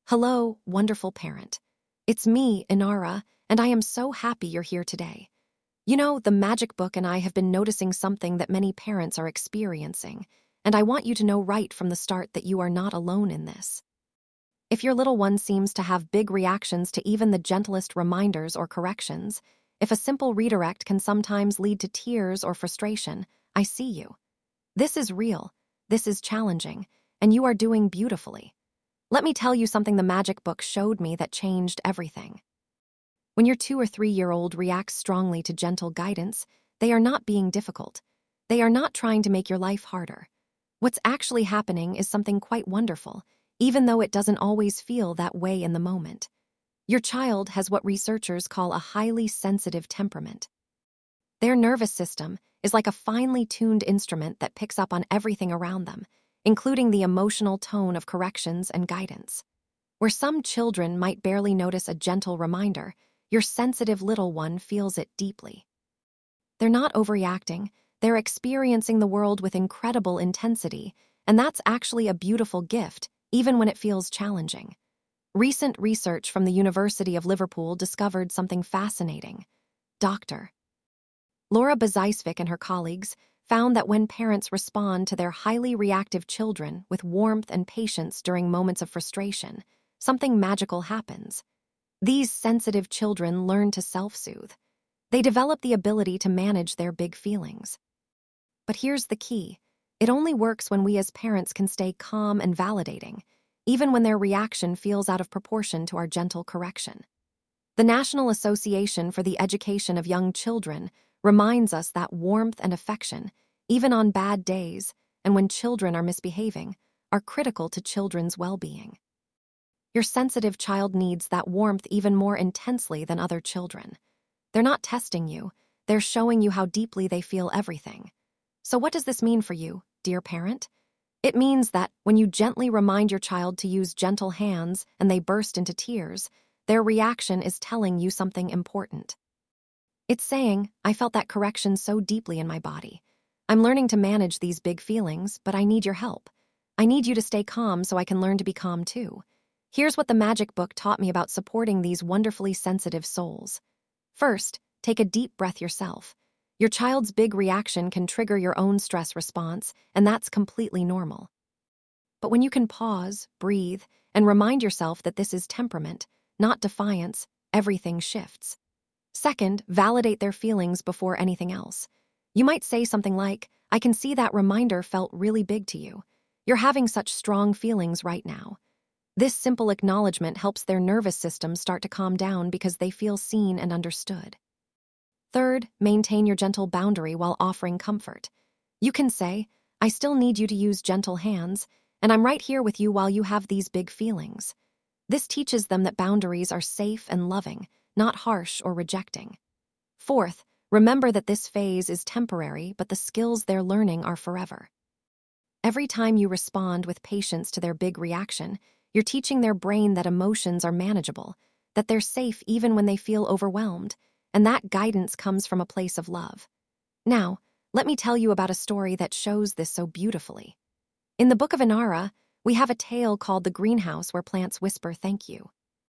Hello, wonderful parent. It's me, Inara, and I am so happy you're here today. You know, the Magic Book and I have been noticing something that many parents are experiencing, and I want you to know right from the start that you are not alone in this. If your little one seems to have big reactions to even the gentlest reminders or corrections, if a simple redirect can sometimes lead to tears or frustration, I see you. This is real, this is challenging, and you are doing beautifully. Let me tell you something the Magic Book showed me that changed everything. When your 2 or 3-year-old reacts strongly to gentle guidance, they are not being difficult. They are not trying to make your life harder. What's actually happening is something quite wonderful, even though it doesn't always feel that way in the moment. Your child has what researchers call a highly sensitive temperament. Their nervous system is like a finely tuned instrument that picks up on everything around them, including the emotional tone of corrections and guidance. Where some children might barely notice a gentle reminder, your sensitive little one feels it deeply. They're not overreacting, they're experiencing the world with incredible intensity, and that's actually a beautiful gift, even when it feels challenging. Recent research from the University of Liverpool discovered something fascinating. Dr. Laura Bezeisvik and her colleagues found that when parents respond to their highly reactive children with warmth and patience during moments of frustration, something magical happens. These sensitive children learn to self-soothe. They develop the ability to manage their big feelings. But here's the key. It only works when we as parents can stay calm and validating, even when their reaction feels out of proportion to our gentle correction. The National Association for the Education of Young Children reminds us that warmth and affection, even on bad days and when children are misbehaving, are critical to children's well-being. Your sensitive child needs that warmth even more intensely than other children. They're not testing you, they're showing you how deeply they feel everything. So what does this mean for you, dear parent? It means that when you gently remind your child to use gentle hands and they burst into tears, their reaction is telling you something important. It's saying, I felt that correction so deeply in my body. I'm learning to manage these big feelings, but I need your help. I need you to stay calm so I can learn to be calm too. Here's what the Magic Book taught me about supporting these wonderfully sensitive souls. First, take a deep breath yourself. Your child's big reaction can trigger your own stress response, and that's completely normal. But when you can pause, breathe, and remind yourself that this is temperament, not defiance, everything shifts. Second, validate their feelings before anything else. You might say something like, I can see that reminder felt really big to you. You're having such strong feelings right now. This simple acknowledgement helps their nervous system start to calm down because they feel seen and understood. Third, maintain your gentle boundary while offering comfort. You can say, I still need you to use gentle hands, and I'm right here with you while you have these big feelings. This teaches them that boundaries are safe and loving, not harsh or rejecting. Fourth, remember that this phase is temporary, but the skills they're learning are forever. Every time you respond with patience to their big reaction, you're teaching their brain that emotions are manageable, that they're safe even when they feel overwhelmed, and that guidance comes from a place of love. Now, let me tell you about a story that shows this so beautifully. In the Book of Inara, we have a tale called The Greenhouse Where Plants Whisper Thank You.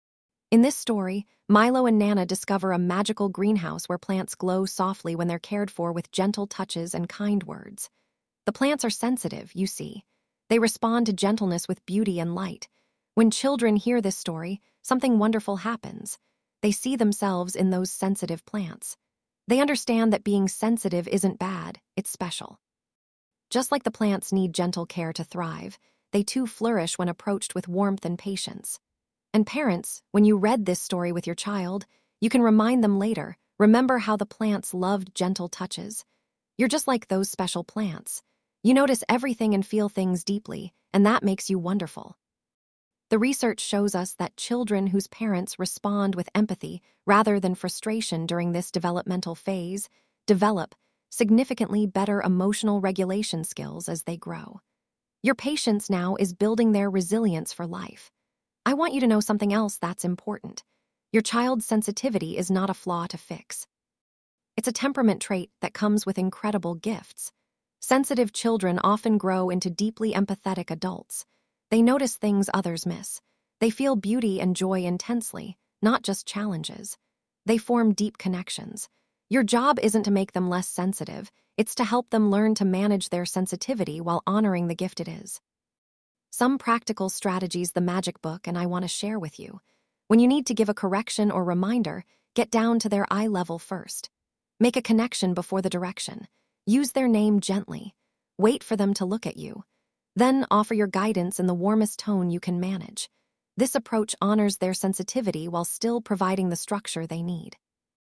In this story, Milo and Nana discover a magical greenhouse where plants glow softly when they're cared for with gentle touches and kind words. The plants are sensitive, you see. They respond to gentleness with beauty and light. When children hear this story, something wonderful happens. They see themselves in those sensitive plants. They understand that being sensitive isn't bad, it's special. Just like the plants need gentle care to thrive, they too flourish when approached with warmth and patience. And parents, when you read this story with your child, you can remind them later, remember how the plants loved gentle touches. You're just like those special plants. You notice everything and feel things deeply, and that makes you wonderful. The research shows us that children whose parents respond with empathy rather than frustration during this developmental phase develop significantly better emotional regulation skills as they grow. Your patience now is building their resilience for life. I want you to know something else that's important. Your child's sensitivity is not a flaw to fix. It's a temperament trait that comes with incredible gifts. Sensitive children often grow into deeply empathetic adults. They notice things others miss. They feel beauty and joy intensely, not just challenges. They form deep connections. Your job isn't to make them less sensitive, it's to help them learn to manage their sensitivity while honoring the gift it is. Some practical strategies the Magic Book and I want to share with you. When you need to give a correction or reminder, get down to their eye level first. Make a connection before the direction. Use their name gently. Wait for them to look at you. Then offer your guidance in the warmest tone you can manage. This approach honors their sensitivity while still providing the structure they need.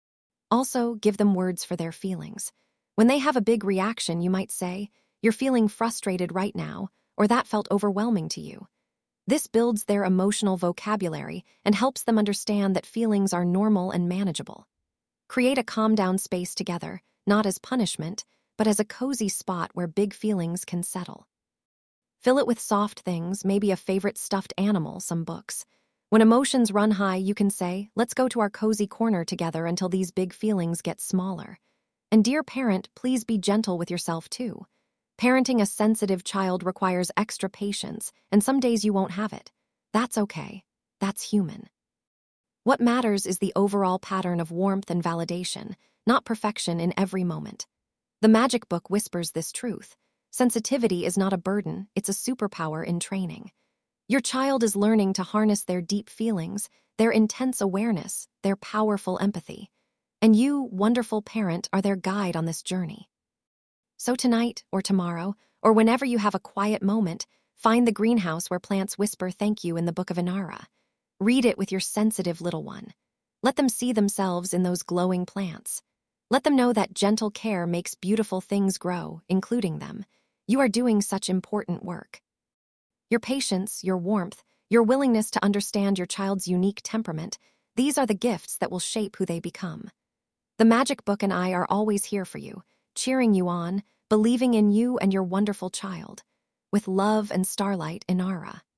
Also, give them words for their feelings. When they have a big reaction, you might say, "You're feeling frustrated right now," or "That felt overwhelming to you." This builds their emotional vocabulary and helps them understand that feelings are normal and manageable. Create a calm-down space together, not as punishment, but as a cozy spot where big feelings can settle. Fill it with soft things, maybe a favorite stuffed animal, some books. When emotions run high, you can say, "Let's go to our cozy corner together until these big feelings get smaller." And dear parent, please be gentle with yourself too. Parenting a sensitive child requires extra patience, and some days you won't have it. That's okay. That's human. What matters is the overall pattern of warmth and validation, not perfection in every moment. The Magic Book whispers this truth. Sensitivity is not a burden, it's a superpower in training. Your child is learning to harness their deep feelings, their intense awareness, their powerful empathy. And you, wonderful parent, are their guide on this journey. So tonight, or tomorrow, or whenever you have a quiet moment, find the greenhouse where plants whisper thank you in the Book of Inara. Read it with your sensitive little one. Let them see themselves in those glowing plants. Let them know that gentle care makes beautiful things grow, including them. You are doing such important work. Your patience, your warmth, your willingness to understand your child's unique temperament, these are the gifts that will shape who they become. The Magic Book and I are always here for you, cheering you on, believing in you and your wonderful child. With love and starlight, Inara.